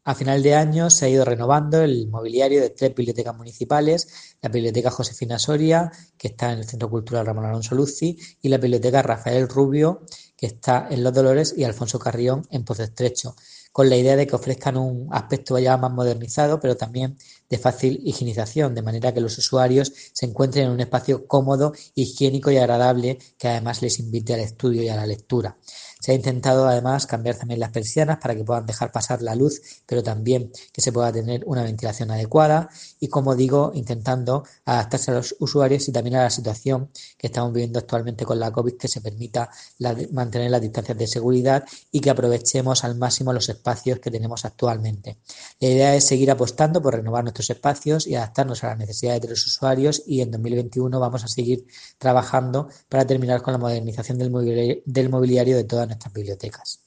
A final de año se ha ido renovando el mobiliario de 3 bibliotecas municipales: la Biblioteca Josefina Soria, que está en el Centro Cultural Ramón Alonso Luzzi, y la Biblioteca Rafael Rubio, que está en Los Dolores, y Alfonso Carrión en Pozo Estrecho, con la idea de que ofrezcan un aspecto ya más modernizado, pero también de fácil higienización, de manera que los usuarios se encuentren en un espacio cómodo, higiénico y agradable, que además les invite al estudio y a la lectura. Se ha intentado además cambiar también las persianas para que puedan dejar pasar la luz, pero también que se pueda tener una ventilación adecuada y, como digo, intentando adaptarse a los usuarios y también a la situación que estamos viviendo actualmente con la COVID, que se permita mantener las distancias de seguridad y que aprovechemos al máximo los espacios que tenemos actualmente. La idea es seguir apostando por renovar nuestros espacios y adaptarnos a las necesidades de los usuarios, y en 2021 vamos a seguir trabajando para terminar con la modernización del mobiliario de todas nuestras bibliotecas.